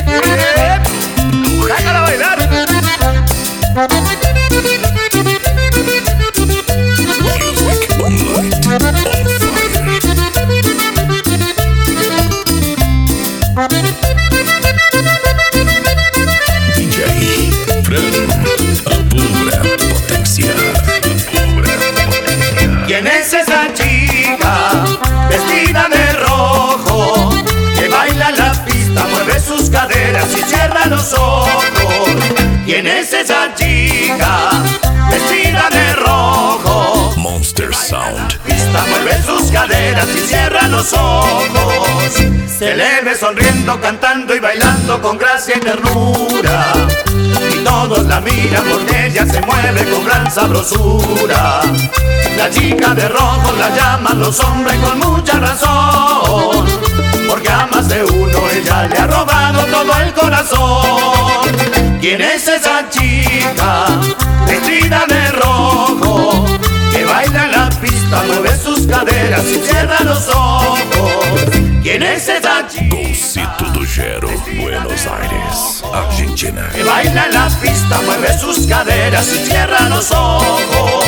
¡Sácala a bailar! DJ Fran, a pura potencia. ¿Quién es esa chica vestida de rojo que baila en la pista, mueve sus caderas y cierra los ojos? ¿Quién es esa chica vestida de rojo? Monster Sound. Pista, mueve sus caderas y cierra los ojos. Se le ve sonriendo, cantando y bailando con gracia y ternura, y todos la miran porque ella se mueve con gran sabrosura. La chica de rojo la llaman los hombres con mucha razón, porque a más de uno ella le ha robado todo el corazón. ¿Quién es esa chica vestida de rojo que baila en la pista, mueve sus caderas y cierra los ojos? ¿Quién es esa chica? Golcito do Gero, Buenos Aires, Argentina. Que baila en la pista, mueve sus caderas y cierra los ojos.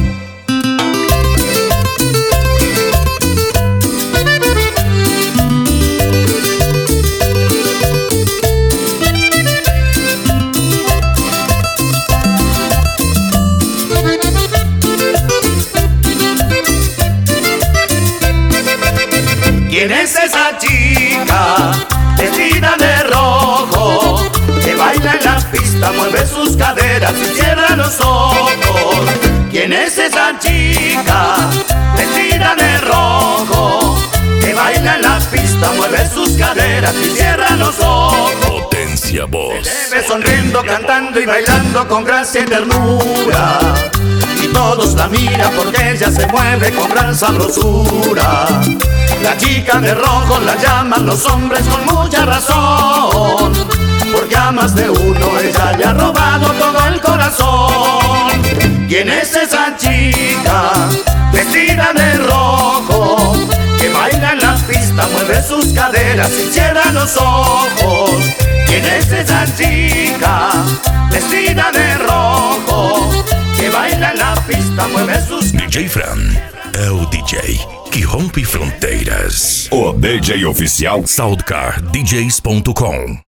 ¿Quién es esa chica vestida de rojo que baila en la pista, mueve sus caderas y cierra los ojos? ¿Quién es esa chica vestida de rojo que baila en la pista, mueve sus caderas y cierra los ojos? Potencia Voz. Se ve sonriendo, cantando y bailando con gracia y ternura, y todos la miran porque ella se mueve con gran sabrosura. La chica de rojo la llaman los hombres con mucha razón, porque a más de uno ella le ha robado todo el corazón. ¿Quién es esa chica vestida de rojo que baila en la pista, mueve sus caderas y cierra los ojos? ¿Quién es esa chica vestida de rojo que baila en la pista, mueve sus caderas? DJ Fran é o DJ que rompe fronteiras. O DJ oficial SoundcarDJs.com